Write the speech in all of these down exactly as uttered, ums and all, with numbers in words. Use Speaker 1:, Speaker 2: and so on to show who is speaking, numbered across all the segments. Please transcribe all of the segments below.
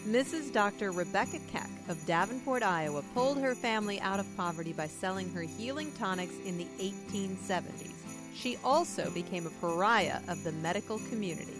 Speaker 1: Missus Doctor Rebecca Keck of Davenport, Iowa, pulled her family out of poverty by selling her healing tonics in the eighteen seventies. She also became a pariah of the medical community.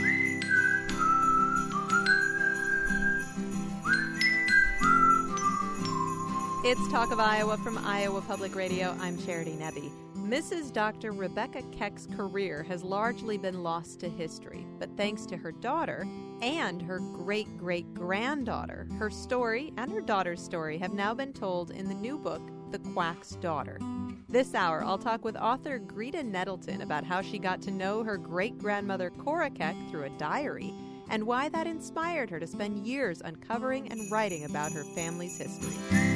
Speaker 1: It's Talk of Iowa from Iowa Public Radio. I'm Charity Nebbe. Missus Doctor Rebecca Keck's career has largely been lost to history, but thanks to her daughter and her great-great-granddaughter, her story and her daughter's story have now been told in the new book, The Quack's Daughter. This hour, I'll talk with author Greta Nettleton about how she got to know her great-grandmother Cora Keck through a diary and why that inspired her to spend years uncovering and writing about her family's history.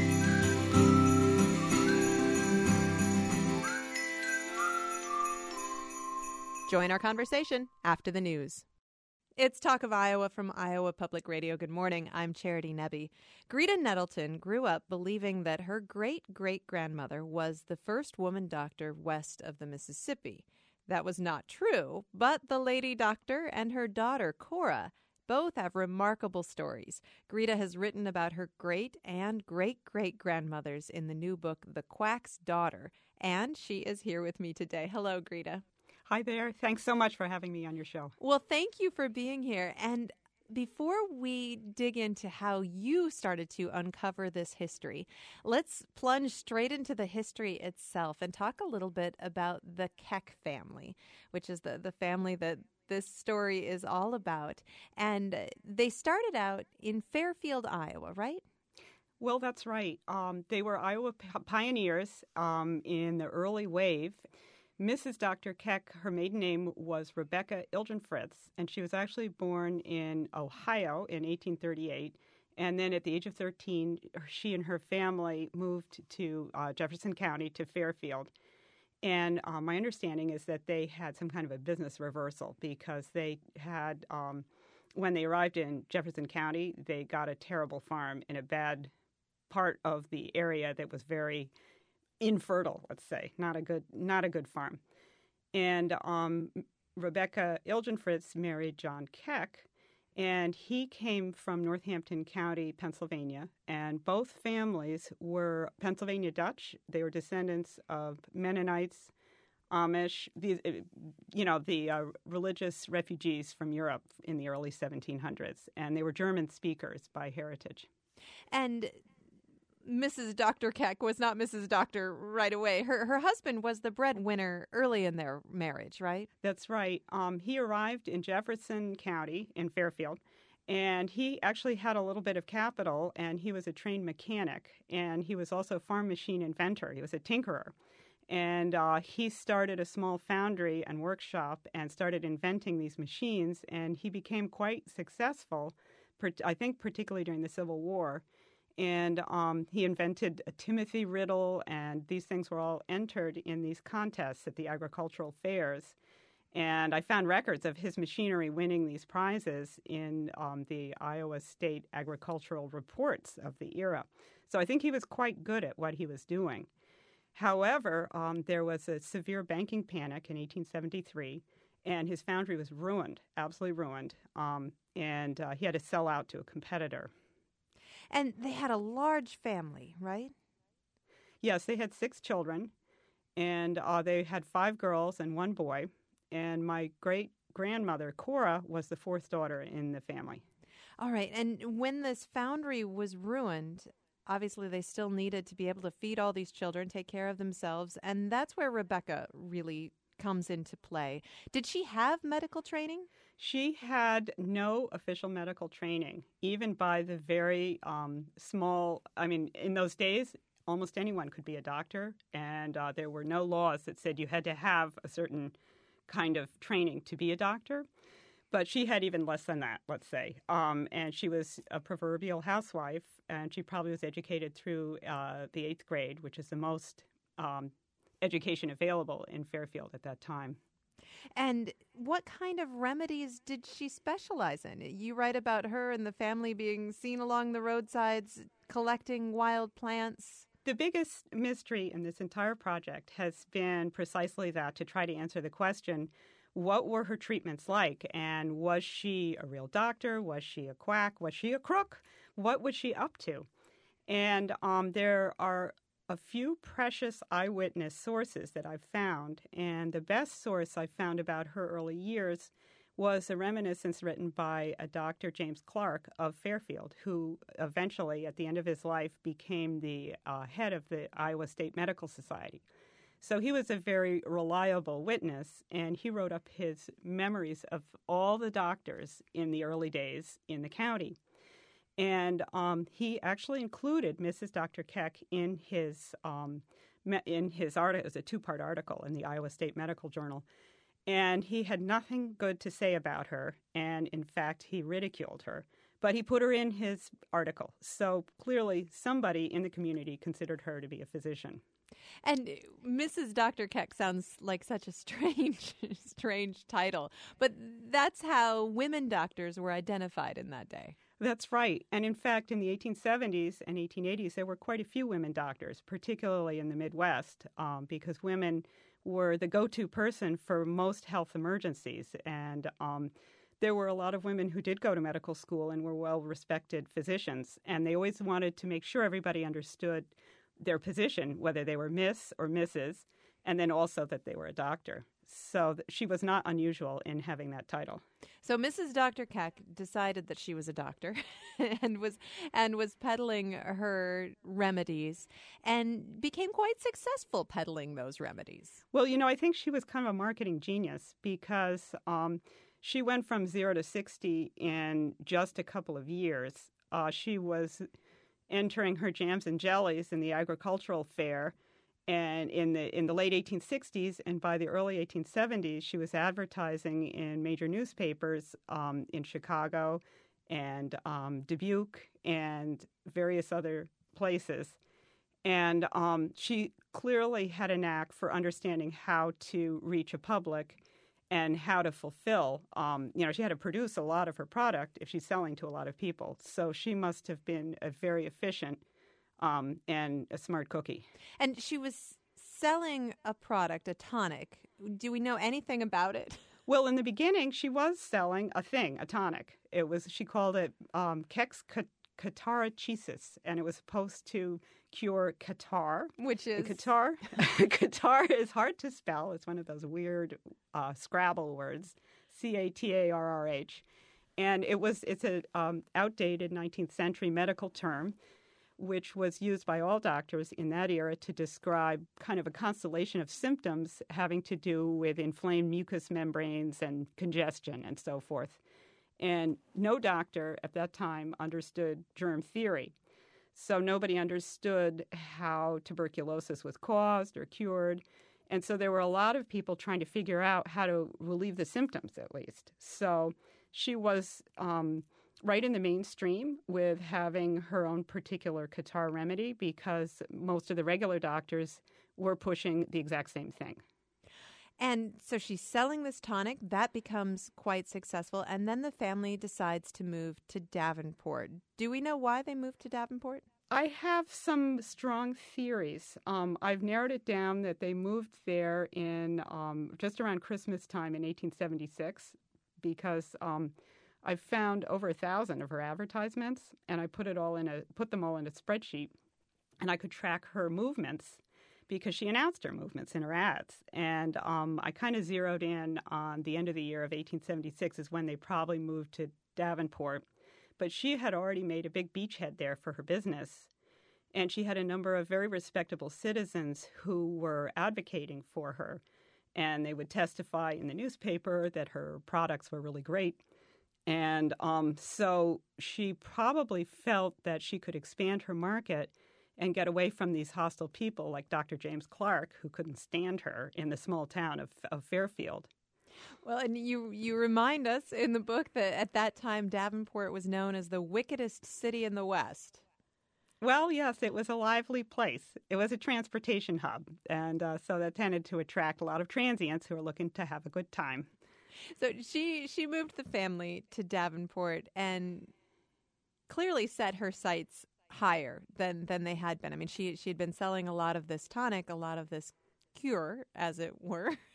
Speaker 1: Join our conversation after the news. It's Talk of Iowa from Iowa Public Radio. Good morning. I'm Charity Nebbe. Greta Nettleton grew up believing that her great-great-grandmother was the first woman doctor west of the Mississippi. That was not true, but the lady doctor and her daughter, Cora, both have remarkable stories. Greta has written about her great and great-great-grandmothers in the new book, The Quack's Daughter, and she is here with me today. Hello, Greta.
Speaker 2: Hi there. Thanks so much for having me on your show.
Speaker 1: Well, thank you for being here. And before we dig into how you started to uncover this history, let's plunge straight into the history itself and talk a little bit about the Keck family, which is the, the family that this story is all about. And they started out in Fairfield, Iowa, right?
Speaker 2: Well, that's right. Um, they were Iowa p- pioneers um, in the early wave. Missus Doctor Keck, her maiden name was Rebecca Ilgenfritz, and she was actually born in Ohio in eighteen thirty-eight. And then at the age of thirteen, she and her family moved to uh, Jefferson County, to Fairfield. And uh, my understanding is that they had some kind of a business reversal because they had, um, when they arrived in Jefferson County, they got a terrible farm in a bad part of the area that was very infertile, let's say, not a good, not a good farm. And um, Rebecca Ilgenfritz married John Keck, and he came from Northampton County, Pennsylvania. And both families were Pennsylvania Dutch. They were descendants of Mennonites, Amish, these, you know, the uh, religious refugees from Europe in the early seventeen hundreds, and they were German speakers by heritage.
Speaker 1: And Missus Doctor Keck was not Missus Doctor right away. Her her husband was the breadwinner early in their marriage, right?
Speaker 2: That's right. Um, he arrived in Jefferson County in Fairfield, and he actually had a little bit of capital, and he was a trained mechanic, and he was also a farm machine inventor. He was a tinkerer. And uh, he started a small foundry and workshop and started inventing these machines, and he became quite successful, I think particularly during the Civil War. And um, he invented a Timothy riddle, and these things were all entered in these contests at the agricultural fairs. And I found records of his machinery winning these prizes in um, the Iowa State agricultural reports of the era. So I think he was quite good at what he was doing. However, um, there was a severe banking panic in eighteen seventy-three, and his foundry was ruined, absolutely ruined, um, and uh, he had to sell out to a competitor.
Speaker 1: And they had a large family, right?
Speaker 2: Yes, they had six children, and uh, they had five girls and one boy. And my great-grandmother, Cora, was the fourth daughter in the family.
Speaker 1: All right. And when this foundry was ruined, obviously they still needed to be able to feed all these children, take care of themselves. And that's where Rebecca really comes into play. Did she have medical training?
Speaker 2: She had no official medical training, even by the very um, small, I mean, in those days, almost anyone could be a doctor, and uh, there were no laws that said you had to have a certain kind of training to be a doctor. But she had even less than that, let's say. Um, and she was a proverbial housewife, and she probably was educated through uh, the eighth grade, which is the most um, education available in Fairfield at that time.
Speaker 1: And what kind of remedies did she specialize in? You write about her and the family being seen along the roadsides collecting wild plants.
Speaker 2: The biggest mystery in this entire project has been precisely that, to try to answer the question, what were her treatments like? And was she a real doctor? Was she a quack? Was she a crook? What was she up to? And um, there are a few precious eyewitness sources that I've found. And the best source I found about her early years was a reminiscence written by a Doctor James Clark of Fairfield, who eventually, at the end of his life, became the uh, head of the Iowa State Medical Society. So he was a very reliable witness, and he wrote up his memories of all the doctors in the early days in the county. And um, he actually included Missus Doctor Keck in his um, in his article. It was a two-part article in the Iowa State Medical Journal. And he had nothing good to say about her, and in fact, he ridiculed her. But he put her in his article. So clearly, somebody in the community considered her to be a physician.
Speaker 1: And Missus Doctor Keck sounds like such a strange, strange title. But that's how women doctors were identified in that day.
Speaker 2: That's right. And in fact, in the eighteen seventies and eighteen eighties, there were quite a few women doctors, particularly in the Midwest, um, because women were the go-to person for most health emergencies. And um, there were a lot of women who did go to medical school and were well-respected physicians. And they always wanted to make sure everybody understood their position, whether they were Miss or Missus, and then also that they were a doctor. So th- she was not unusual in having that title.
Speaker 1: So Missus Doctor Keck decided that she was a doctor and was and was peddling her remedies and became quite successful peddling those remedies.
Speaker 2: Well, you know, I think she was kind of a marketing genius because um, she went from zero to sixty in just a couple of years. Uh, she was entering her jams and jellies in the agricultural fair and in the in the late eighteen sixties, and by the early eighteen seventies, she was advertising in major newspapers um, in Chicago and um, Dubuque and various other places. And um, she clearly had a knack for understanding how to reach a public and how to fulfill. Um, you know, she had to produce a lot of her product if she's selling to a lot of people. So she must have been a very efficient Um, and a smart cookie.
Speaker 1: And she was selling a product, a tonic. Do we know anything about it?
Speaker 2: Well, in the beginning, she was selling a thing, a tonic. It was she called it um, Keck's Catarachesis, and it was supposed to cure catarrh.
Speaker 1: Which is?
Speaker 2: Catarrh. Catarrh is hard to spell. It's one of those weird uh, Scrabble words, C A T A R R H. And it was it's a um, outdated nineteenth century medical term, which was used by all doctors in that era to describe kind of a constellation of symptoms having to do with inflamed mucous membranes and congestion and so forth. And no doctor at that time understood germ theory. So nobody understood how tuberculosis was caused or cured. And so there were a lot of people trying to figure out how to relieve the symptoms, at least. So she was Um, right in the mainstream with having her own particular catarrh remedy because most of the regular doctors were pushing the exact same thing.
Speaker 1: And so she's selling this tonic. That becomes quite successful. And then the family decides to move to Davenport. Do we know why they moved to Davenport?
Speaker 2: I have some strong theories. Um, I've narrowed it down that they moved there in um, just around Christmas time in eighteen seventy-six because um, I found over a thousand of her advertisements, and I put it all in a put them all in a spreadsheet, and I could track her movements because she announced her movements in her ads. And um, I kind of zeroed in on the end of the year of eighteen seventy-six is when they probably moved to Davenport. But she had already made a big beachhead there for her business, and she had a number of very respectable citizens who were advocating for her, and they would testify in the newspaper that her products were really great. And um, so she probably felt that she could expand her market and get away from these hostile people like Doctor James Clark, who couldn't stand her in the small town of, of Fairfield.
Speaker 1: Well, and you, you remind us in the book that at that time Davenport was known as the wickedest city in the West.
Speaker 2: Well, yes, it was a lively place. It was a transportation hub, and uh, so that tended to attract a lot of transients who were looking to have a good time.
Speaker 1: So she she moved the family to Davenport and clearly set her sights higher than, than they had been. I mean, she she had been selling a lot of this tonic, a lot of this cure, as it were,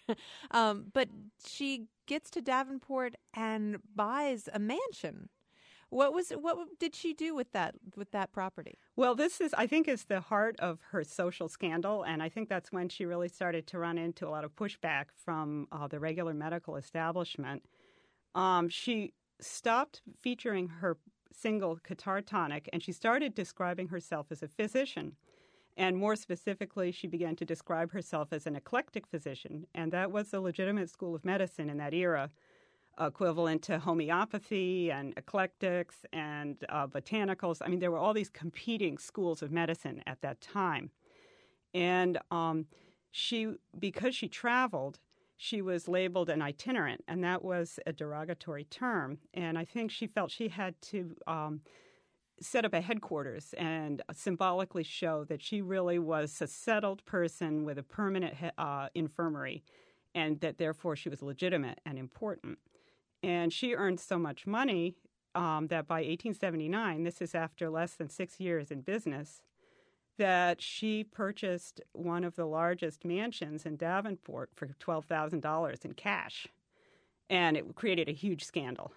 Speaker 1: um, but she gets to Davenport and buys a mansion. What was what did she do with that with that property?
Speaker 2: Well, this is, I think, is the heart of her social scandal, and I think that's when she really started to run into a lot of pushback from uh, the regular medical establishment. Um, she stopped featuring her single catarrh tonic, and she started describing herself as a physician. And more specifically, she began to describe herself as an eclectic physician, and that was a legitimate school of medicine in that era, equivalent to homeopathy and eclectics and uh, botanicals. I mean, there were all these competing schools of medicine at that time. And um, she, because she traveled, she was labeled an itinerant, and that was a derogatory term. And I think she felt she had to um, set up a headquarters and symbolically show that she really was a settled person with a permanent uh, infirmary, and that therefore she was legitimate and important. And she earned so much money um, that by eighteen seventy-nine, this is after less than six years in business, that she purchased one of the largest mansions in Davenport for twelve thousand dollars in cash. And it created a huge scandal.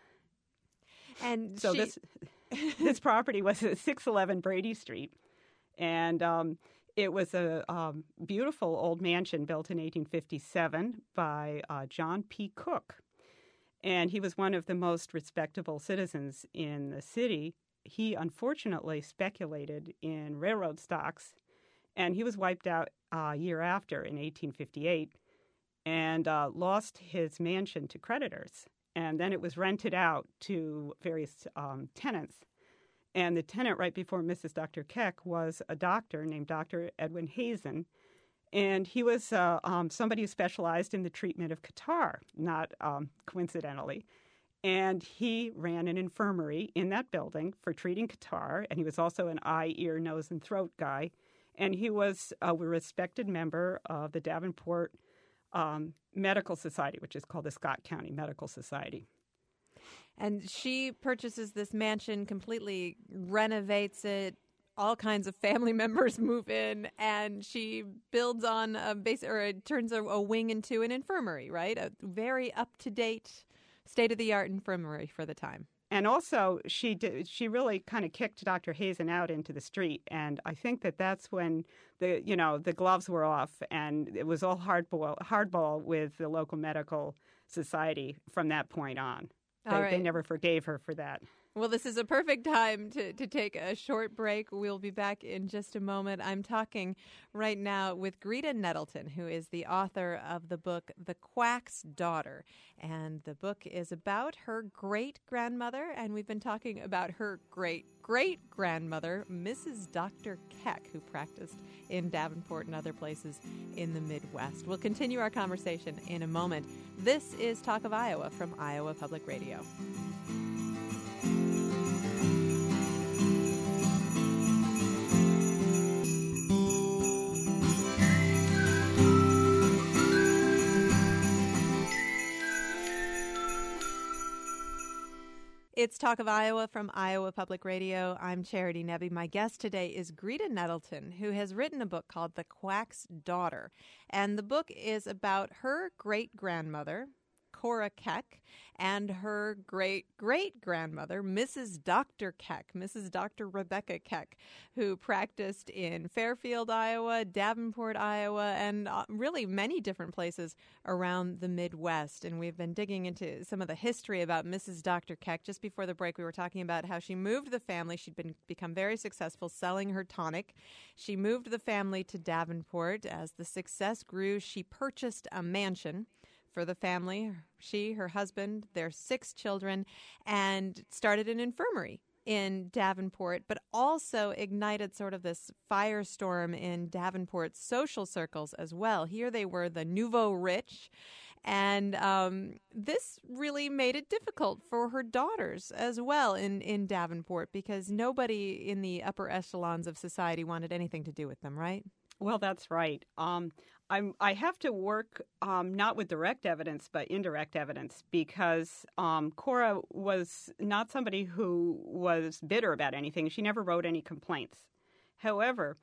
Speaker 1: And
Speaker 2: so
Speaker 1: she...
Speaker 2: this this property was at six eleven Brady Street. And um, it was a um, beautiful old mansion built in eighteen fifty-seven by uh, John P. Cook. And he was one of the most respectable citizens in the city. He unfortunately speculated in railroad stocks, and he was wiped out a year after in eighteen fifty-eight and uh, lost his mansion to creditors. And then it was rented out to various um, tenants. And the tenant right before Missus Doctor Keck was a doctor named Doctor Edwin Hazen. And he was uh, um, somebody who specialized in the treatment of catarrh, not um, coincidentally. And he ran an infirmary in that building for treating catarrh, and he was also an eye, ear, nose, and throat guy. And he was a respected member of the Davenport um, Medical Society, which is called the Scott County Medical Society.
Speaker 1: And she purchases this mansion, completely renovates it. All kinds of family members move in, and she builds on a base, or it turns a, a wing into an infirmary, right? A very up-to-date, state-of-the-art infirmary for the time.
Speaker 2: And also, she did, she really kind of kicked Doctor Hazen out into the street, and I think that that's when the you know the gloves were off, and it was all hardball hardball with the local medical society from that point on. They,
Speaker 1: all right.
Speaker 2: they never forgave her for that.
Speaker 1: Well, this is a perfect time to, to take a short break. We'll be back in just a moment. I'm talking right now with Greta Nettleton, who is the author of the book The Quack's Daughter. And the book is about her great-grandmother, and we've been talking about her great-great-grandmother, Missus Doctor Keck, who practiced in Davenport and other places in the Midwest. We'll continue our conversation in a moment. This is Talk of Iowa from Iowa Public Radio. It's Talk of Iowa from Iowa Public Radio. I'm Charity Nebbe. My guest today is Greta Nettleton, who has written a book called The Quack's Daughter. And the book is about her great-grandmother, Cora Keck, and her great-great-grandmother, Missus Doctor Keck, Missus Doctor Rebecca Keck, who practiced in Fairfield, Iowa, Davenport, Iowa, and uh, really many different places around the Midwest. And we've been digging into some of the history about Missus Doctor Keck. Just before the break, we were talking about how she moved the family. She'd been become very successful selling her tonic. She moved the family to Davenport. As the success grew, she purchased a mansion for the family, she, her husband, their six children, and started an infirmary in Davenport, but also ignited sort of this firestorm in Davenport's social circles as well. Here they were the nouveau rich, and um, this really made it difficult for her daughters as well in, in Davenport, because nobody in the upper echelons of society wanted anything to do with them, right?
Speaker 2: Well, that's right. Um, I'm, I have to work um, not with direct evidence, but indirect evidence, because um, Cora was not somebody who was bitter about anything. She never wrote any complaints. However,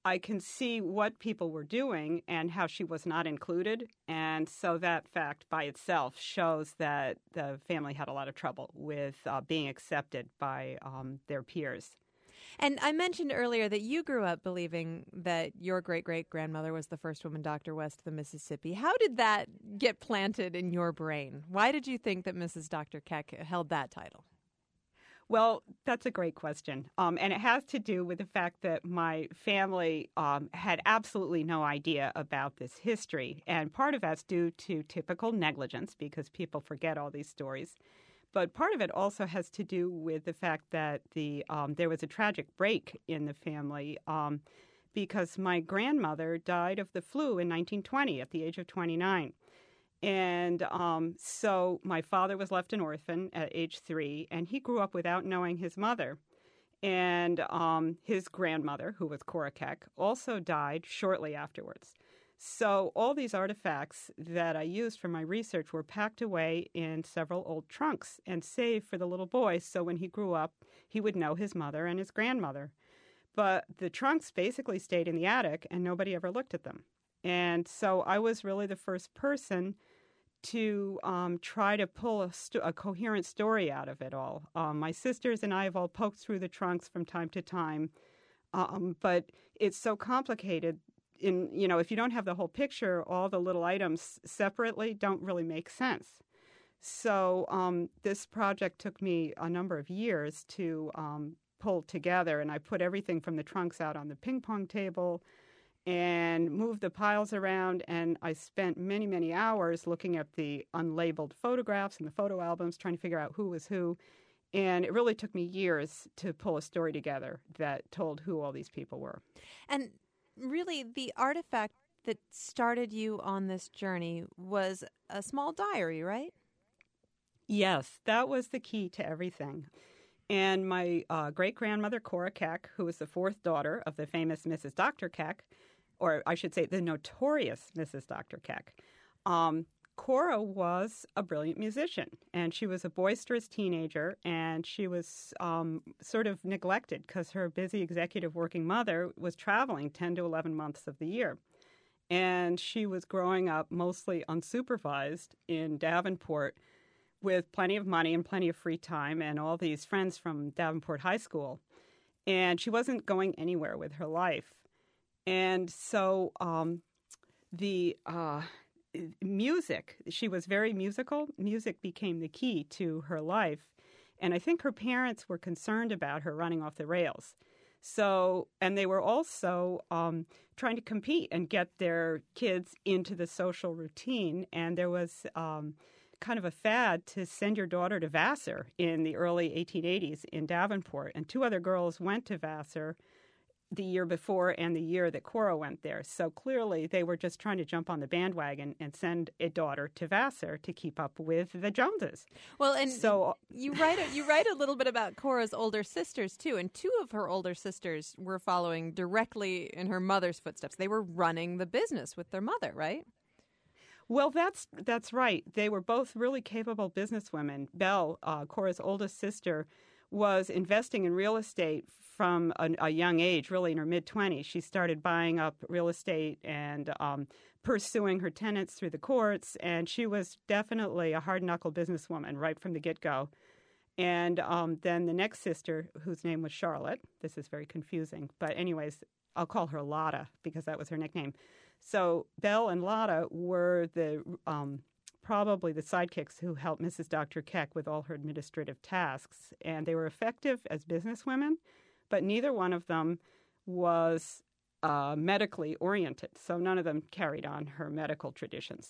Speaker 2: I can see what people were doing and how she was not included. And so that fact by itself shows that the family had a lot of trouble with uh, being accepted by um, their peers.
Speaker 1: And I mentioned earlier that you grew up believing that your great-great-grandmother was the first woman doctor west of the Mississippi. How did that get planted in your brain? Why did you think that Missus Doctor Keck held that title?
Speaker 2: Well, that's a great question. Um, and it has to do with the fact that my family um, had absolutely no idea about this history. And part of that's due to typical negligence, because people forget all these stories. But part of it also has to do with the fact that the um, there was a tragic break in the family um, because my grandmother died of the flu in nineteen twenty at the age of twenty-nine. And um, so my father was left an orphan at age three, and he grew up without knowing his mother. And um, his grandmother, who was Cora Keck, also died shortly afterwards. So all these artifacts that I used for my research were packed away in several old trunks and saved for the little boy, so when he grew up, he would know his mother and his grandmother. But the trunks basically stayed in the attic, and nobody ever looked at them. And so I was really the first person to um, try to pull a, st- a coherent story out of it all. Um, my sisters and I have all poked through the trunks from time to time, um, but it's so complicated. In you know, if you don't have the whole picture, all the little items separately don't really make sense. So um, this project took me a number of years to um, pull together, and I put everything from the trunks out on the ping pong table and moved the piles around, and I spent many, many hours looking at the unlabeled photographs and the photo albums, trying to figure out who was who. And it really took me years to pull a story together that told who all these people were.
Speaker 1: And really, the artifact that started you on this journey was a small diary, right?
Speaker 2: Yes, that was the key to everything. And my uh, great-grandmother, Cora Keck, who was the fourth daughter of the famous Missus Doctor Keck, or I should say the notorious Missus Doctor Keck, um, Cora was a brilliant musician, and she was a boisterous teenager, and she was um, sort of neglected because her busy executive working mother was traveling ten to eleven months of the year. And she was growing up mostly unsupervised in Davenport with plenty of money and plenty of free time and all these friends from Davenport High School. And she wasn't going anywhere with her life. And so um, the... Uh, Music, she was very musical. Music became the key to her life. And I think her parents were concerned about her running off the rails. So, and they were also um, trying to compete and get their kids into the social routine. And there was um, kind of a fad to send your daughter to Vassar in the early eighteen eighties in Davenport. And two other girls went to Vassar the year before and the year that Cora went there. So clearly they were just trying to jump on the bandwagon and send a daughter to Vassar to keep up with the Joneses.
Speaker 1: Well, and
Speaker 2: so
Speaker 1: you write a, you write a little bit about Cora's older sisters, too, and two of her older sisters were following directly in her mother's footsteps. They were running the business with their mother, right?
Speaker 2: Well, that's that's right. They were both really capable businesswomen. Belle, uh, Cora's oldest sister, was investing in real estate from a, a young age, really in her mid-twenties. She started buying up real estate and um, pursuing her tenants through the courts, and she was definitely a hard-knuckle businesswoman right from the get-go. And um, then the next sister, whose name was Charlotte, this is very confusing, but anyways, I'll call her Lotta because that was her nickname. So Belle and Lotta were the um, probably the sidekicks who helped Missus Doctor Keck with all her administrative tasks, and they were effective as businesswomen, but neither one of them was uh, medically oriented, so none of them carried on her medical traditions.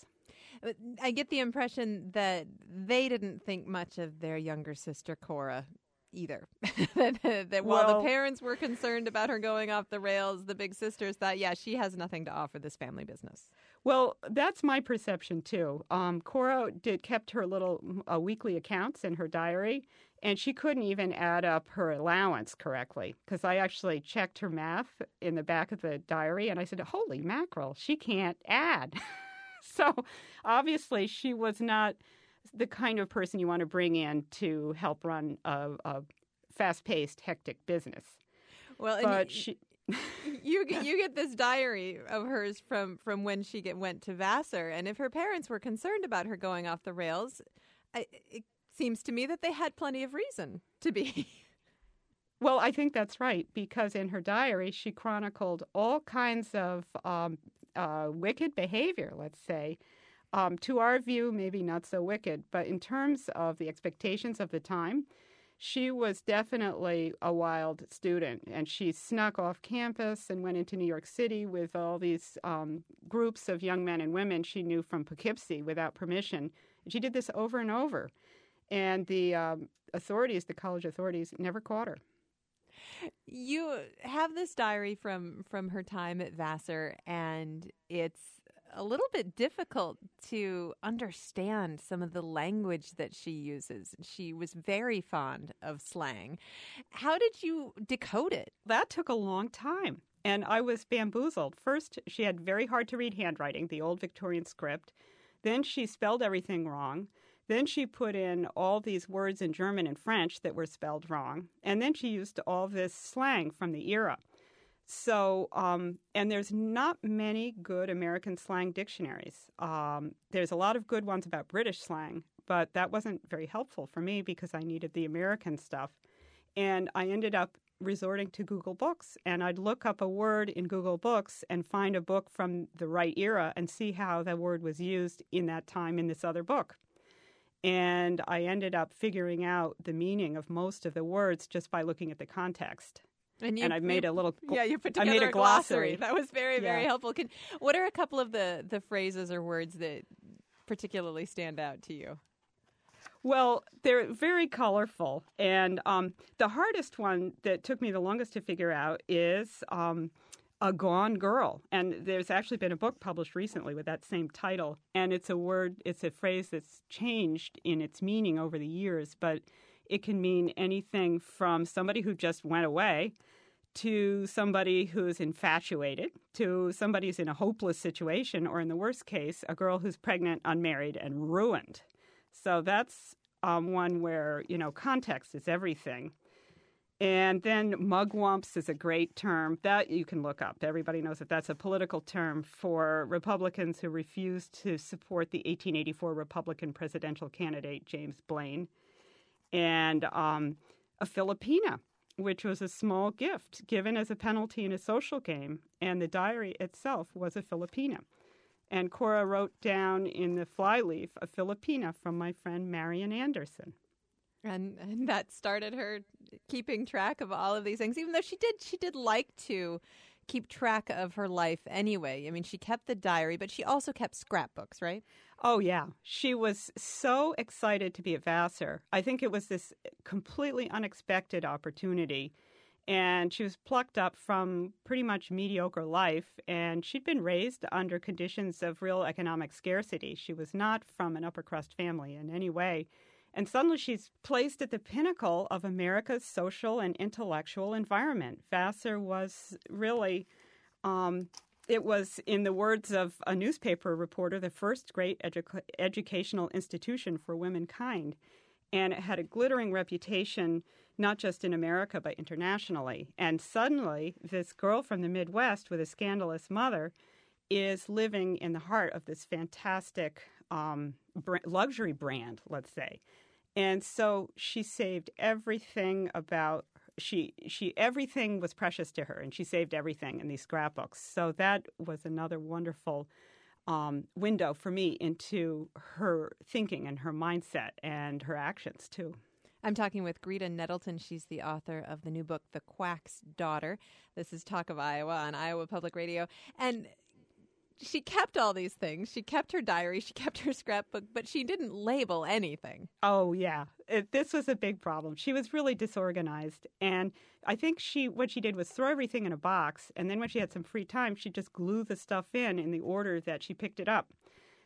Speaker 1: I get the impression that they didn't think much of their younger sister, Cora, either. that, that while
Speaker 2: well,
Speaker 1: the parents were concerned about her going off the rails, the big sisters thought, yeah, she has nothing to offer this family business.
Speaker 2: Well, that's my perception, too. Um, Cora did kept her little uh, weekly accounts in her diary, and she couldn't even add up her allowance correctly because I actually checked her math in the back of the diary, and I said, holy mackerel, she can't add. So obviously she was not the kind of person you want to bring in to help run a, a fast-paced, hectic business.
Speaker 1: Well,
Speaker 2: but
Speaker 1: and
Speaker 2: she...
Speaker 1: you get, you get this diary of hers from, from when she get, went to Vassar, and if her parents were concerned about her going off the rails, I, it seems to me that they had plenty of reason to be.
Speaker 2: Well, I think that's right, because in her diary, she chronicled all kinds of um, uh, wicked behavior, let's say. Um, to our view, maybe not so wicked, but in terms of the expectations of the time, she was definitely a wild student, and she snuck off campus and went into New York City with all these um, groups of young men and women she knew from Poughkeepsie without permission. And she did this over and over, and the um, authorities, the college authorities, never caught her.
Speaker 1: You have this diary from, from her time at Vassar, and it's a little bit difficult to understand some of the language that she uses. She was very fond of slang. How did you decode it?
Speaker 2: That took a long time, and I was bamboozled. First, she had very hard-to-read handwriting, the old Victorian script. Then she spelled everything wrong. Then she put in all these words in German and French that were spelled wrong. And then she used all this slang from the era. So, um, and there's not many good American slang dictionaries. Um, there's a lot of good ones about British slang, but that wasn't very helpful for me because I needed the American stuff. And I ended up resorting to Google Books, and I'd look up a word in Google Books and find a book from the right era and see how that word was used in that time in this other book. And I ended up figuring out the meaning of most of the words just by looking at the context.
Speaker 1: And, you,
Speaker 2: and I made
Speaker 1: you,
Speaker 2: a little.
Speaker 1: Yeah, you put together
Speaker 2: I made a,
Speaker 1: a
Speaker 2: glossary.
Speaker 1: glossary. That was very, very
Speaker 2: yeah.
Speaker 1: helpful. Can, what are a couple of the, the phrases or words that particularly stand out to you?
Speaker 2: Well, they're very colorful. And um, the hardest one that took me the longest to figure out is um, a gone girl. And there's actually been a book published recently with that same title. And it's a word, it's a phrase that's changed in its meaning over the years, but it can mean anything from somebody who just went away to somebody who's infatuated, to somebody who's in a hopeless situation, or in the worst case, a girl who's pregnant, unmarried, and ruined. So that's um, one where, you know, context is everything. And then mugwumps is a great term. That you can look up. Everybody knows that that's a political term for Republicans who refused to support the eighteen eighty-four Republican presidential candidate, James Blaine. And um, a Filipina, which was a small gift given as a penalty in a social game. And the diary itself was a Filipina. And Cora wrote down in the flyleaf a Filipina from my friend Marian Anderson.
Speaker 1: And, and that started her keeping track of all of these things, even though she did she did like to keep track of her life anyway. I mean, she kept the diary, but she also kept scrapbooks, right?
Speaker 2: Oh, yeah. She was so excited to be at Vassar. I think it was this completely unexpected opportunity. And she was plucked up from pretty much mediocre life, and she'd been raised under conditions of real economic scarcity. She was not from an upper-crust family in any way. And suddenly she's placed at the pinnacle of America's social and intellectual environment. Vassar was really, um, it was, in the words of a newspaper reporter, the first great edu- educational institution for womankind. And it had a glittering reputation, not just in America, but internationally. And suddenly, this girl from the Midwest with a scandalous mother is living in the heart of this fantastic um, br- luxury brand, let's say. And so she saved everything about she she everything was precious to her, and she saved everything in these scrapbooks. So that was another wonderful um, window for me into her thinking and her mindset and her actions too.
Speaker 1: I'm talking with Greta Nettleton. She's the author of the new book, The Quack's Daughter. This is Talk of Iowa on Iowa Public Radio. And she kept all these things. She kept her diary. She kept her scrapbook, but she didn't label anything.
Speaker 2: Oh, yeah. It, this was a big problem. She was really disorganized. And I think she what she did was throw everything in a box. And then when she had some free time, she'd just glue the stuff in in the order that she picked it up.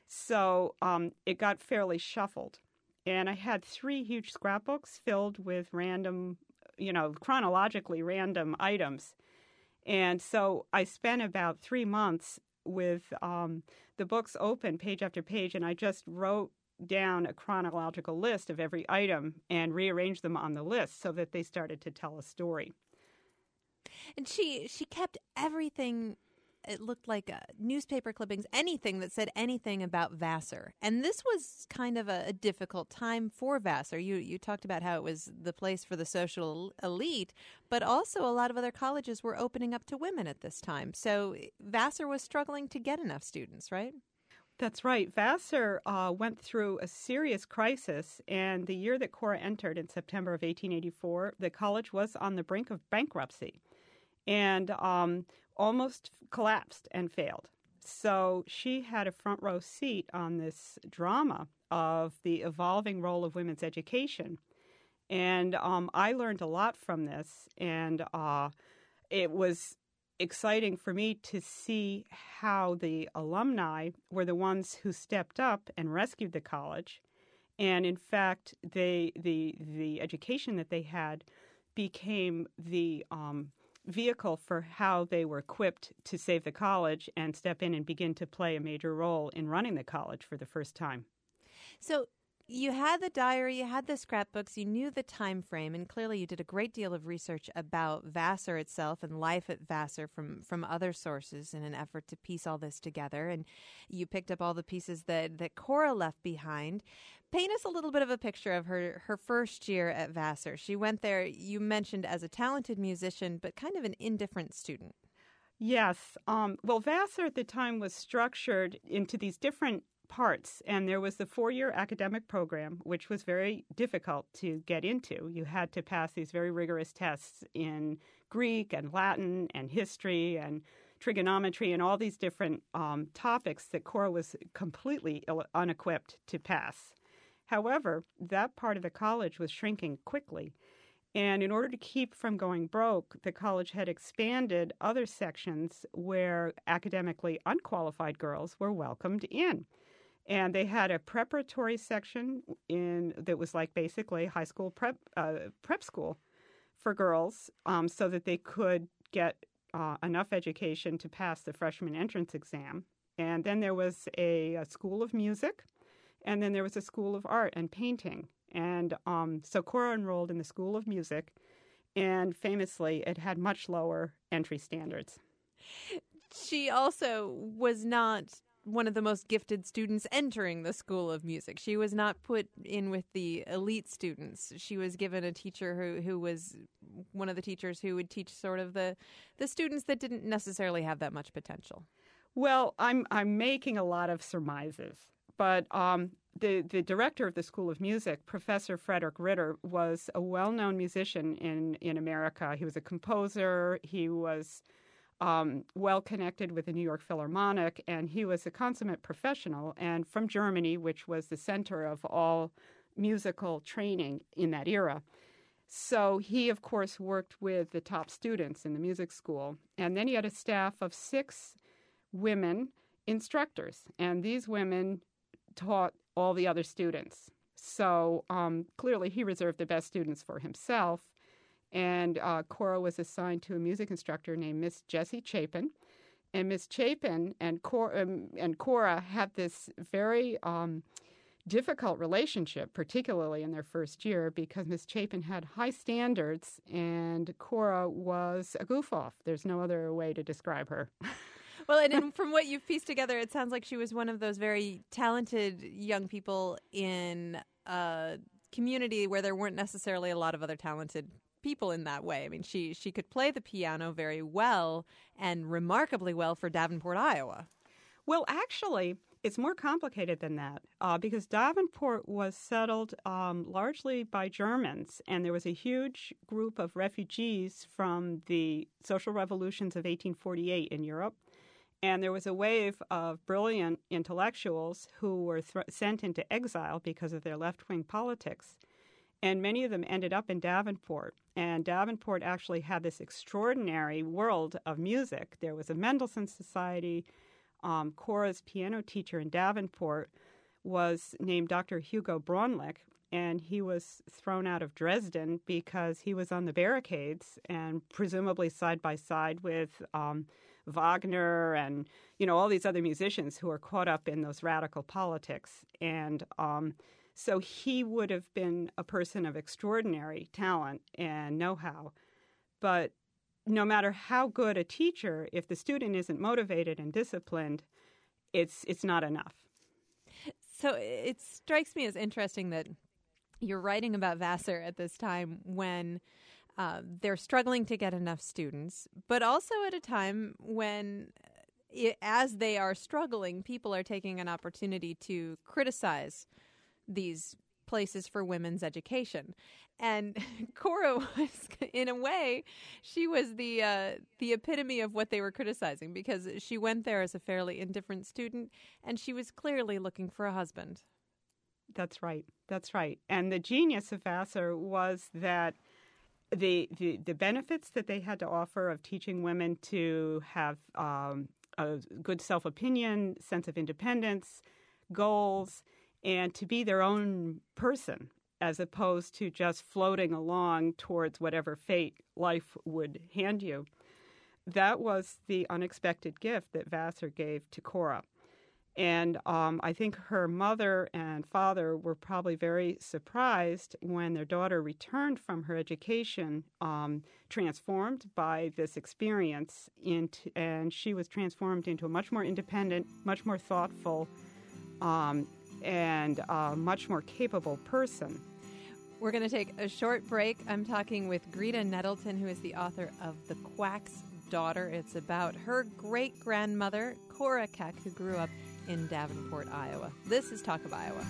Speaker 2: So um, it got fairly shuffled. And I had three huge scrapbooks filled with random, you know, chronologically random items. And so I spent about three months with um, the books open page after page, and I just wrote down a chronological list of every item and rearranged them on the list so that they started to tell a story.
Speaker 1: And she she kept everything. It looked like uh, newspaper clippings, anything that said anything about Vassar. And this was kind of a, a difficult time for Vassar. You you talked about how it was the place for the social elite, but also a lot of other colleges were opening up to women at this time. So Vassar was struggling to get enough students, right?
Speaker 2: That's right. Vassar uh, went through a serious crisis, and the year that Cora entered in September of eighteen eighty-four, the college was on the brink of bankruptcy and um, almost collapsed and failed. So she had a front row seat on this drama of the evolving role of women's education. And um, I learned a lot from this, and uh, it was exciting for me to see how the alumni were the ones who stepped up and rescued the college. And in fact, they the the education that they had became the um, vehicle for how they were equipped to save the college and step in and begin to play a major role in running the college for the first time.
Speaker 1: So you had the diary, you had the scrapbooks, you knew the time frame, and clearly you did a great deal of research about Vassar itself and life at Vassar from, from other sources in an effort to piece all this together. And you picked up all the pieces that, that Cora left behind. Paint us a little bit of a picture of her, her first year at Vassar. She went there, you mentioned, as a talented musician, but kind of an indifferent student.
Speaker 2: Yes. Um, well, Vassar at the time was structured into these different parts, and there was the four-year academic program, which was very difficult to get into. You had to pass these very rigorous tests in Greek and Latin and history and trigonometry and all these different um, topics that Cora was completely ill- unequipped to pass. However, that part of the college was shrinking quickly, and in order to keep from going broke, the college had expanded other sections where academically unqualified girls were welcomed in. And they had a preparatory section in that was like basically high school prep uh, prep school for girls, um, so that they could get uh, enough education to pass the freshman entrance exam. And then there was a, a school of music, and then there was a school of art and painting. And um, so Cora enrolled in the School of Music, and famously, it had much lower entry standards.
Speaker 1: She also was not one of the most gifted students entering the School of Music. She was not put in with the elite students. She was given a teacher who, who was one of the teachers who would teach sort of the, the students that didn't necessarily have that much potential.
Speaker 2: Well, I'm I'm making a lot of surmises, but um, the the director of the School of Music, Professor Frederick Ritter, was a well-known musician in in America. He was a composer. He was Um, well-connected with the New York Philharmonic, and he was a consummate professional, and from Germany, which was the center of all musical training in that era. So he, of course, worked with the top students in the music school, and then he had a staff of six women instructors, and these women taught all the other students. So um, clearly he reserved the best students for himself. And uh, Cora was assigned to a music instructor named Miss Jessie Chapin. And Miss Chapin and Cora, um, and Cora had this very um, difficult relationship, particularly in their first year, because Miss Chapin had high standards and Cora was a goof-off. There's no other way to describe her.
Speaker 1: Well, and, and from what you've pieced together, it sounds like she was one of those very talented young people in a community where there weren't necessarily a lot of other talented people in that way. I mean, she she could play the piano very well and remarkably well for Davenport, Iowa.
Speaker 2: Well, actually, it's more complicated than that uh, because Davenport was settled um, largely by Germans, and there was a huge group of refugees from the social revolutions of eighteen forty-eight in Europe, and there was a wave of brilliant intellectuals who were th- sent into exile because of their left-wing politics. And many of them ended up in Davenport. And Davenport actually had this extraordinary world of music. There was a Mendelssohn Society. Um, Cora's piano teacher in Davenport was named Doctor Hugo Braunlich, and he was thrown out of Dresden because he was on the barricades and presumably side by side with um, Wagner and, you know, all these other musicians who were caught up in those radical politics. And um So he would have been a person of extraordinary talent and know-how. But no matter how good a teacher, if the student isn't motivated and disciplined, it's it's not enough.
Speaker 1: So it strikes me as interesting that you're writing about Vassar at this time when uh, they're struggling to get enough students, but also at a time when, it, as they are struggling, people are taking an opportunity to criticize these places for women's education. And Cora was, in a way, she was the uh, the epitome of what they were criticizing, because she went there as a fairly indifferent student, and she was clearly looking for a husband.
Speaker 2: That's right. That's right. And the genius of Vassar was that the the, the benefits that they had to offer of teaching women to have um, a good self-opinion, sense of independence, goals, and to be their own person, as opposed to just floating along towards whatever fate life would hand you. That was the unexpected gift that Vassar gave to Cora. And um, I think her mother and father were probably very surprised when their daughter returned from her education, um, transformed by this experience, into, and she was transformed into a much more independent, much more thoughtful, um, and uh, much more capable person.
Speaker 1: We're going to take a short break. I'm talking with Greta Nettleton, who is the author of The Quack's Daughter. It's about her great-grandmother, Cora Keck, who grew up in Davenport, Iowa. This is Talk of Iowa.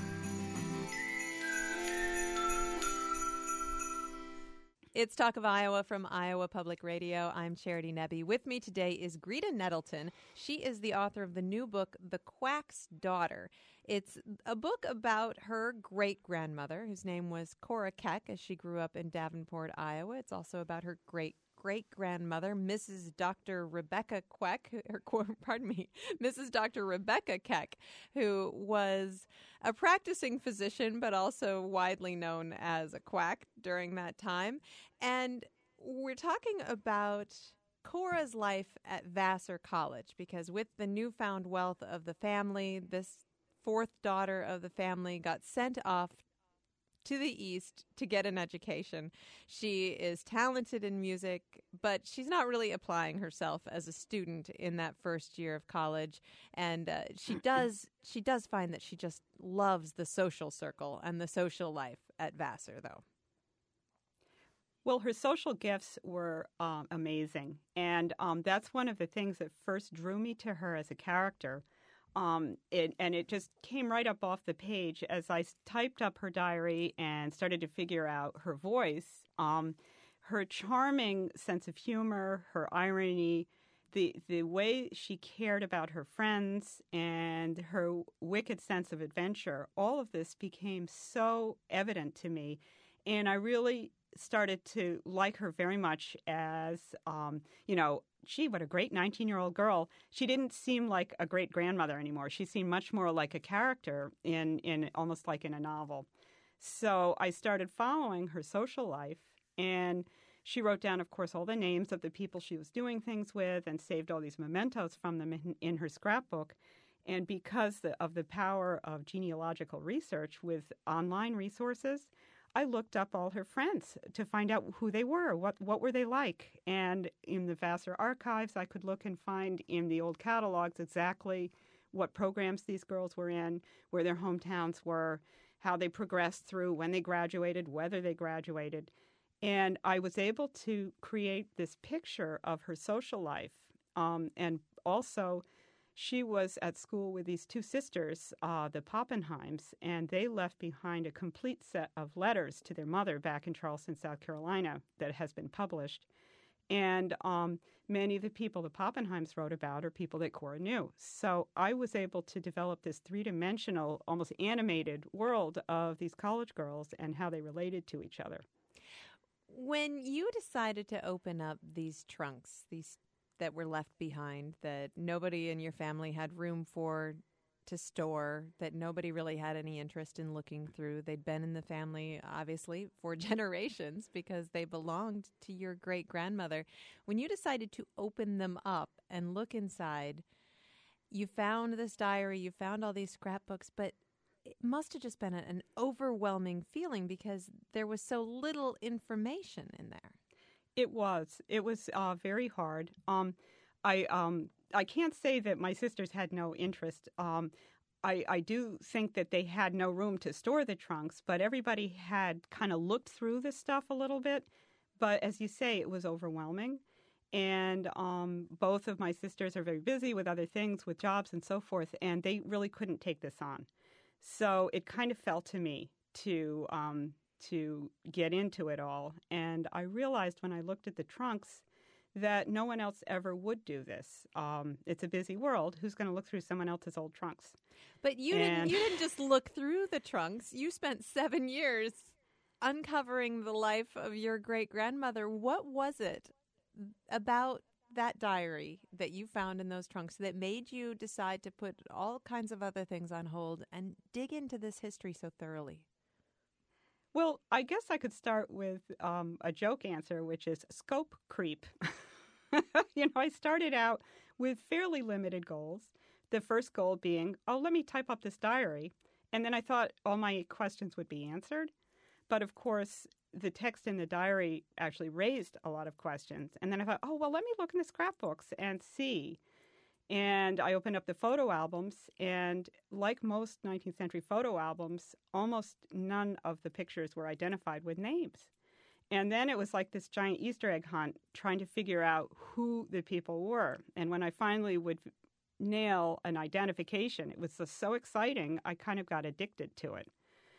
Speaker 1: It's Talk of Iowa from Iowa Public Radio. I'm Charity Nebbe. With me today is Greta Nettleton. She is the author of the new book, The Quack's Daughter. It's a book about her great-grandmother, whose name was Cora Keck, as she grew up in Davenport, Iowa. It's also about her great-great-grandmother, Missus Doctor Rebecca Queck, or, pardon me, Missus Doctor Rebecca Keck, who was a practicing physician, but also widely known as a quack during that time. And we're talking about Cora's life at Vassar College, because with the newfound wealth of the family, this fourth daughter of the family got sent off to the East to get an education. She is talented in music, but she's not really applying herself as a student in that first year of college. And uh, she does she does find that she just loves the social circle and the social life at Vassar, though.
Speaker 2: Well, her social gifts were um, amazing. And um, that's one of the things that first drew me to her as a character. Um, it, and it just came right up off the page as I typed up her diary and started to figure out her voice. Um, her charming sense of humor, her irony, the the way she cared about her friends, and her wicked sense of adventure, all of this became so evident to me. And I really started to like her very much as, um, you know, gee, what a great nineteen-year-old girl. She didn't seem like a great-grandmother anymore. She seemed much more like a character in, in almost like in a novel. So I started following her social life, and she wrote down, of course, all the names of the people she was doing things with and saved all these mementos from them in, in her scrapbook. And because the, of the power of genealogical research with online resources, I looked up all her friends to find out who they were, what what were they like. And in the Vassar archives, I could look and find in the old catalogs exactly what programs these girls were in, where their hometowns were, how they progressed through, when they graduated, whether they graduated. And I was able to create this picture of her social life. Um, and also, she was at school with these two sisters, uh, the Poppenheims, and they left behind a complete set of letters to their mother back in Charleston, South Carolina, that has been published. And um, many of the people the Poppenheims wrote about are people that Cora knew. So I was able to develop this three-dimensional, almost animated world of these college girls and how they related to each other.
Speaker 1: When you decided to open up these trunks, these that were left behind, that nobody in your family had room for to store, that nobody really had any interest in looking through. They'd been in the family, obviously, for generations because they belonged to your great-grandmother. When you decided to open them up and look inside, you found this diary, you found all these scrapbooks, but it must have just been an overwhelming feeling because there was so little information in there.
Speaker 2: It was. It was uh, very hard. Um, I um, I can't say that my sisters had no interest. Um, I, I do think that they had no room to store the trunks, but everybody had kind of looked through the stuff a little bit. But as you say, it was overwhelming. And um, both of my sisters are very busy with other things, with jobs and so forth, and they really couldn't take this on. So it kind of fell to me to um, to get into it all. And I realized when I looked at the trunks that no one else ever would do this. Um, it's a busy world. Who's going to look through someone else's old trunks?
Speaker 1: But you
Speaker 2: and...
Speaker 1: didn't. You didn't just look through the trunks. You spent seven years uncovering the life of your great-grandmother. What was it about that diary that you found in those trunks that made you decide to put all kinds of other things on hold and dig into this history so thoroughly?
Speaker 2: Well, I guess I could start with um, a joke answer, which is scope creep. You know, I started out with fairly limited goals. The first goal being, oh, let me type up this diary. And then I thought all my questions would be answered. But of course, the text in the diary actually raised a lot of questions. And then I thought, oh, well, let me look in the scrapbooks and see. And I opened up the photo albums, and like most nineteenth century photo albums, almost none of the pictures were identified with names. And then it was like this giant Easter egg hunt trying to figure out who the people were. And when I finally would nail an identification, it was just so exciting, I kind of got addicted to it.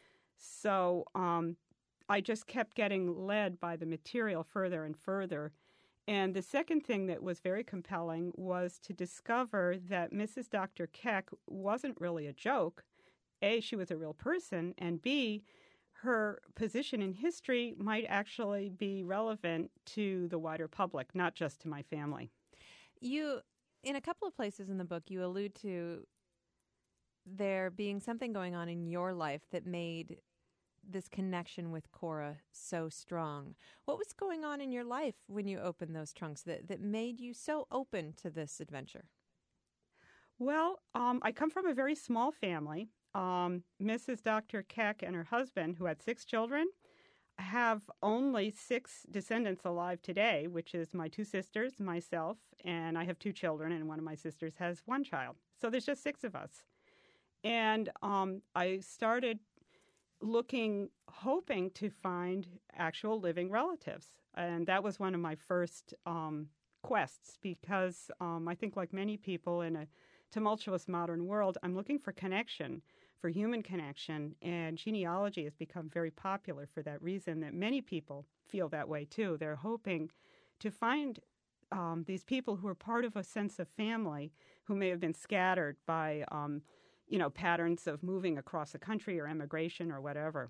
Speaker 2: So um, I just kept getting led by the material further and further. And the second thing that was very compelling was to discover that Missus Doctor Keck wasn't really a joke. A, she was a real person, and B, her position in history might actually be relevant to the wider public, not just to my family.
Speaker 1: You, in a couple of places in the book, you allude to there being something going on in your life that made this connection with Cora so strong. What was going on in your life when you opened those trunks that, that made you so open to this adventure?
Speaker 2: Well, um, I come from a very small family. Um, Missus Doctor Keck and her husband, who had six children, have only six descendants alive today, which is my two sisters, myself, and I have two children, and one of my sisters has one child. So there's just six of us. And um, I started looking, hoping to find actual living relatives. And that was one of my first um, quests because um, I think like many people in a tumultuous modern world, I'm looking for connection, for human connection. And genealogy has become very popular for that reason that many people feel that way too. They're hoping to find um, these people who are part of a sense of family who may have been scattered by um, you know, patterns of moving across the country or emigration or whatever.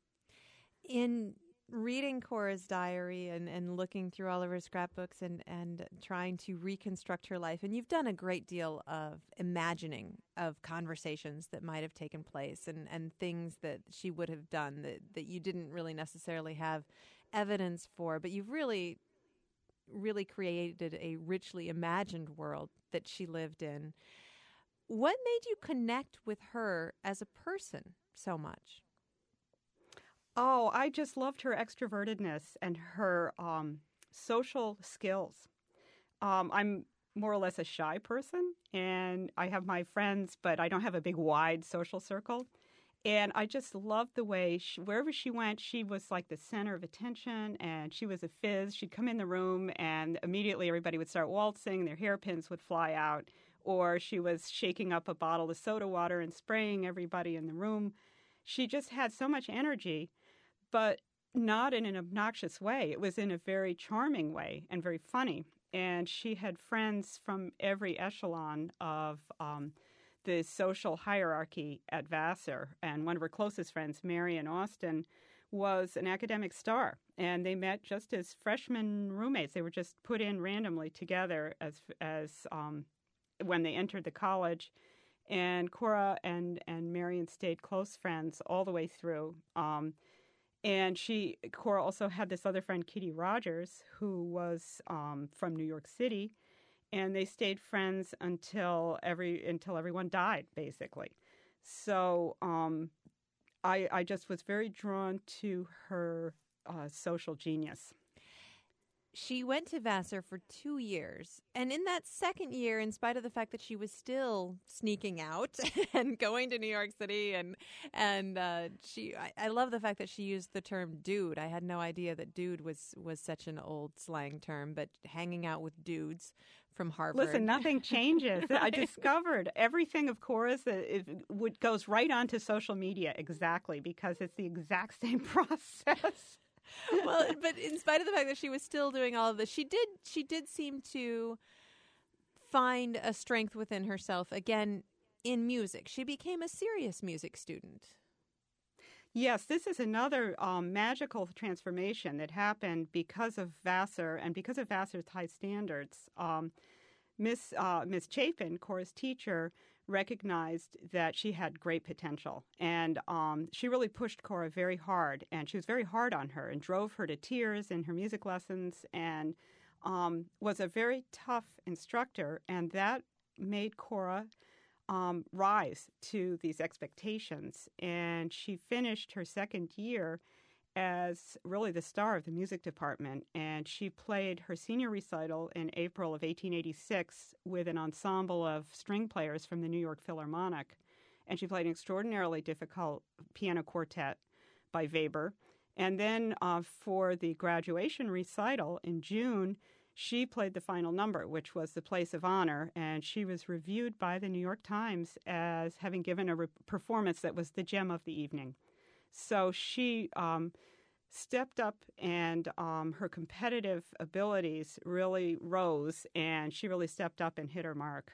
Speaker 1: In reading Cora's diary and, and looking through all of her scrapbooks and, and trying to reconstruct her life, and you've done a great deal of imagining of conversations that might have taken place and, and things that she would have done that, that you didn't really necessarily have evidence for, but you've really, really created a richly imagined world that she lived in. What made you connect with her as a person so much?
Speaker 2: Oh, I just loved her extrovertedness and her um, social skills. Um, I'm more or less a shy person, and I have my friends, but I don't have a big, wide social circle. And I just loved the way, she, wherever she went, she was like the center of attention, and she was a fizz. She'd come in the room, and immediately everybody would start waltzing, their hairpins would fly out. Or she was shaking up a bottle of soda water and spraying everybody in the room. She just had so much energy, but not in an obnoxious way. It was in a very charming way and very funny. And she had friends from every echelon of um, the social hierarchy at Vassar. And one of her closest friends, Marian Austin, was an academic star. And they met just as freshman roommates. They were just put in randomly together as as um, when they entered the college. And Cora and, and Marian stayed close friends all the way through. Um, and she, Cora also had this other friend, Kitty Rogers, who was um, from New York City. And they stayed friends until every until everyone died, basically. So um, I, I just was very drawn to her uh, social genius.
Speaker 1: she went to Vassar for two years. And in that second year, in spite of the fact that she was still sneaking out and going to New York City, and and uh, she, I, I love the fact that she used the term dude. I had no idea that dude was, was such an old slang term, but hanging out with dudes from Harvard.
Speaker 2: Listen, nothing changes. Right. I discovered everything of Cora's that it would, goes right onto social media, exactly, because it's the exact same process.
Speaker 1: Well, but in spite of the fact that she was still doing all of this, she did she did seem to find a strength within herself again in music. She became a serious music student.
Speaker 2: Yes, this is another um, magical transformation that happened because of Vassar and because of Vassar's high standards. Um, Miss uh, Miss Chapin, Cora's teacher, recognized that she had great potential, and um, she really pushed Cora very hard, and she was very hard on her and drove her to tears in her music lessons, and um, was a very tough instructor, and that made Cora um, rise to these expectations, and she finished her second year as really the star of the music department, and she played her senior recital in April of eighteen eighty-six with an ensemble of string players from the New York Philharmonic, and she played an extraordinarily difficult piano quartet by Weber. And then uh, for the graduation recital in June, she played the final number, which was The Place of Honor, and she was reviewed by the New York Times as having given a re- performance that was the gem of the evening. So she um, stepped up, and um, her competitive abilities really rose, and she really stepped up and hit her mark.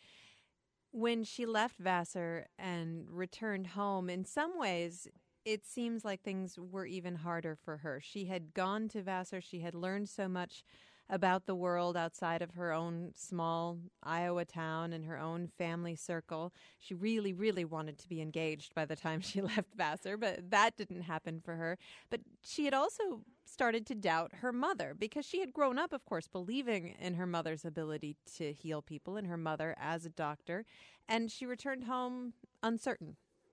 Speaker 1: When she left Vassar and returned home, in some ways, it seems like things were even harder for her. She had gone to Vassar. She had learned so much about the world outside of her own small Iowa town and her own family circle. She really, really wanted to be engaged by the time she left Vassar, but that didn't happen for her. But she had also started to doubt her mother, because she had grown up, of course, believing in her mother's ability to heal people and her mother as a doctor, and she returned home uncertain.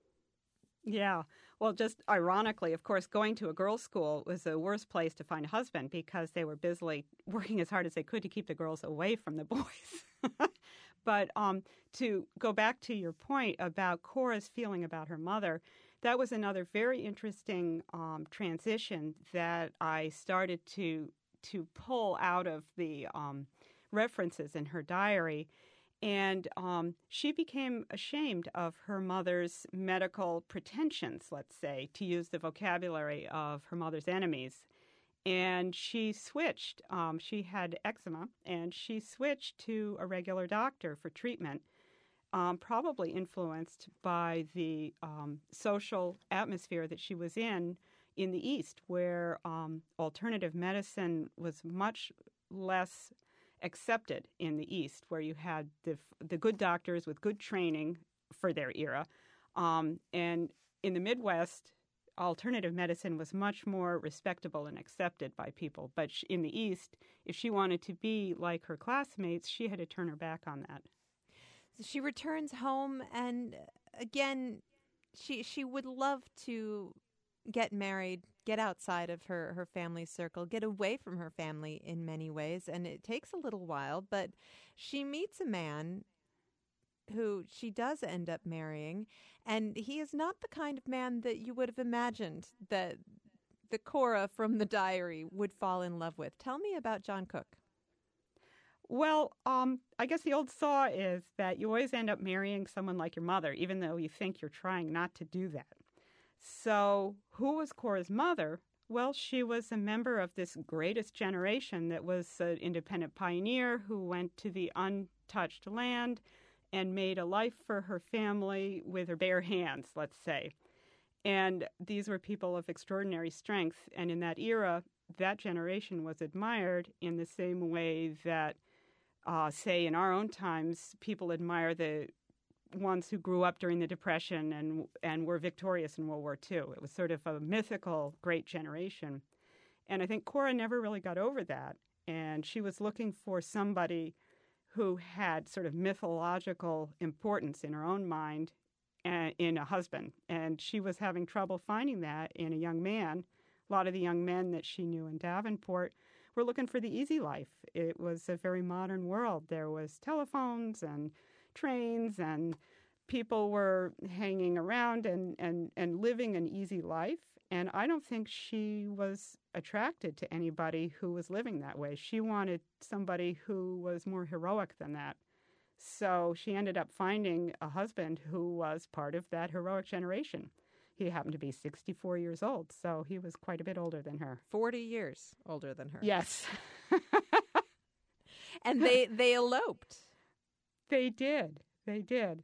Speaker 2: Yeah. Well, just ironically, of course, going to a girls' school was the worst place to find a husband, because they were busily working as hard as they could to keep the girls away from the boys. But um, to go back to your point about Cora's feeling about her mother, that was another very interesting um, transition that I started to to pull out of the um, references in her diary. And um, she became ashamed of her mother's medical pretensions, let's say, to use the vocabulary of her mother's enemies. And she switched. Um, she had eczema, and she switched to a regular doctor for treatment, um, probably influenced by the um, social atmosphere that she was in in the East, where um, alternative medicine was much less accepted in the East, where you had the the good doctors with good training for their era. Um, and in the Midwest, alternative medicine was much more respectable and accepted by people. But in the East, if she wanted to be like her classmates, she had to turn her back on that.
Speaker 1: So she returns home, and again, she she would love to get married, get outside of her, her family circle, get away from her family in many ways. And it takes a little while, but she meets a man who she does end up marrying. And he is not the kind of man that you would have imagined that the Cora from the diary would fall in love with. Tell me about John Cook.
Speaker 2: Well, um, I guess the old saw is that you always end up marrying someone like your mother, even though you think you're trying not to do that. So who was Cora's mother? Well, she was a member of this greatest generation that was an independent pioneer who went to the untouched land and made a life for her family with her bare hands, let's say. And these were people of extraordinary strength. And in that era, that generation was admired in the same way that, uh, say, in our own times, people admire the ones who grew up during the Depression and and were victorious in World War Two. It was sort of a mythical great generation. And I think Cora never really got over that. And she was looking for somebody who had sort of mythological importance in her own mind and in a husband. And she was having trouble finding that in a young man. A lot of the young men that she knew in Davenport were looking for the easy life. It was a very modern world. There was telephones and trains, and people were hanging around and, and, and living an easy life. And I don't think she was attracted to anybody who was living that way. She wanted somebody who was more heroic than that. So she ended up finding a husband who was part of that heroic generation. He happened to be sixty-four years old, so he was quite a bit older than her.
Speaker 1: forty years older than her.
Speaker 2: Yes.
Speaker 1: And they, they eloped.
Speaker 2: They did. They did.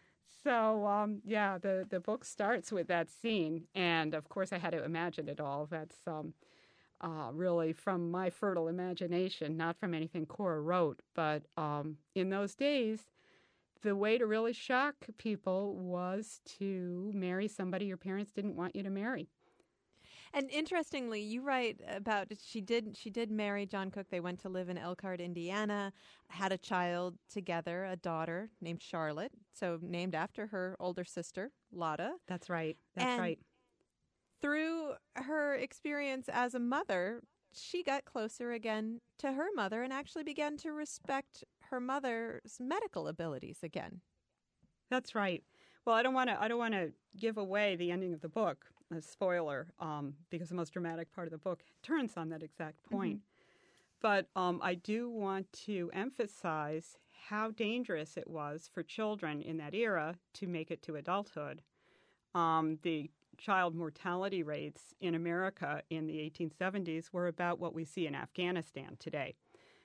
Speaker 2: So, um, yeah, the, the book starts with that scene. And, of course, I had to imagine it all. That's um, uh, really from my fertile imagination, not from anything Cora wrote. But um, in those days, the way to really shock people was to marry somebody your parents didn't want you to marry.
Speaker 1: And interestingly, you write about she did she did marry John Cook. They went to live in Elkhart, Indiana, had a child together, a daughter named Charlotte, so named after her older sister, Lotta.
Speaker 2: That's right. That's
Speaker 1: and
Speaker 2: right.
Speaker 1: Through her experience as a mother, she got closer again to her mother and actually began to respect her mother's medical abilities again.
Speaker 2: That's right. Well, I don't want to. I don't want to give away the ending of the book, a spoiler, um, because the most dramatic part of the book turns on that exact point. Mm-hmm. But um, I do want to emphasize how dangerous it was for children in that era to make it to adulthood. Um, the child mortality rates in America in the eighteen seventies were about what we see in Afghanistan today.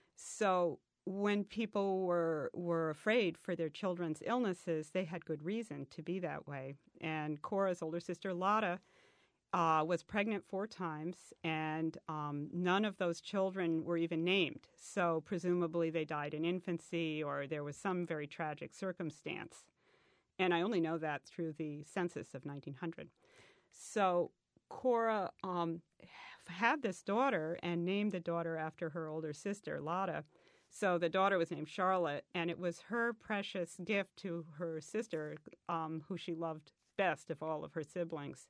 Speaker 2: So when people were were afraid for their children's illnesses, they had good reason to be that way. And Cora's older sister, Lotta, uh, was pregnant four times, and um, none of those children were even named. So presumably they died in infancy, or there was some very tragic circumstance. And I only know that through the census of nineteen hundred. So Cora um, had this daughter and named the daughter after her older sister, Lotta. So the daughter was named Charlotte, and it was her precious gift to her sister, um, who she loved best of all of her siblings,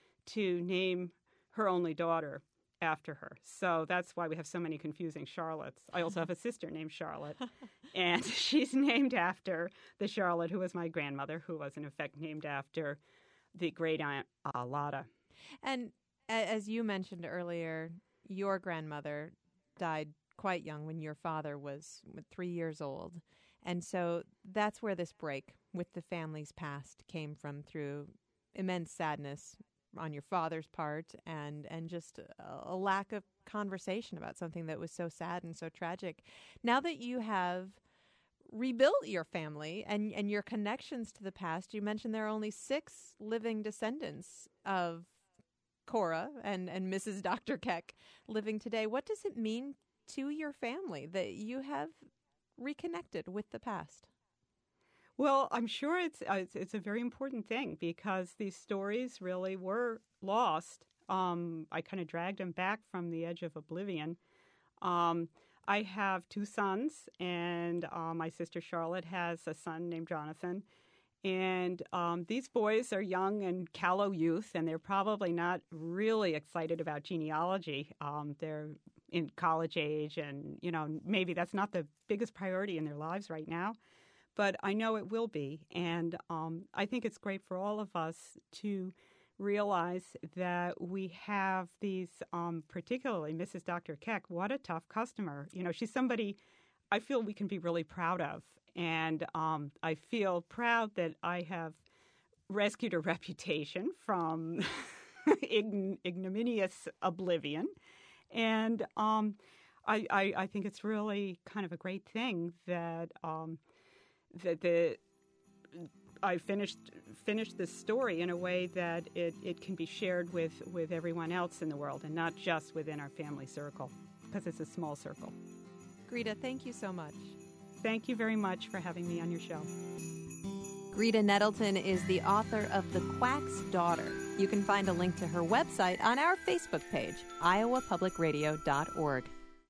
Speaker 2: to name her only daughter after her. So that's why we have so many confusing Charlottes. I also have a sister named Charlotte, and she's named after the Charlotte who was my grandmother, who was in effect named after the great-aunt uh, Lotta.
Speaker 1: And as you mentioned earlier, your grandmother died quite young when your father was three years old. And so that's where this break with the family's past came from, through immense sadness on your father's part and, and just a, a lack of conversation about something that was so sad and so tragic. Now that you have rebuilt your family and, and your connections to the past, you mentioned there are only six living descendants of Cora and, and Missus Doctor Keck living today. What does it mean to your family that you have reconnected with the past?
Speaker 2: Well, I'm sure it's, uh, it's it's a very important thing, because these stories really were lost. Um, I kind of dragged them back from the edge of oblivion. Um, I have two sons, and uh, my sister Charlotte has a son named Jonathan. And um, these boys are young and callow youth, and they're probably not really excited about genealogy. Um, they're in college age, and, you know, maybe that's not the biggest priority in their lives right now. But I know it will be, and um, I think it's great for all of us to realize that we have these, um, particularly Missus Doctor Keck, what a tough customer. You know, she's somebody I feel we can be really proud of, and um, I feel proud that I have rescued a reputation from ign- ignominious oblivion, and um, I, I, I think it's really kind of a great thing that um, that the I finished finished this story in a way that it, it can be shared with, with everyone else in the world, and not just within our family circle, because it's a small circle.
Speaker 1: Greta, thank you so much.
Speaker 2: Thank you very much for having me on your show.
Speaker 1: Greta Nettleton is the author of The Quack's Daughter. You can find a link to her website on our Facebook page, iowa public radio dot org.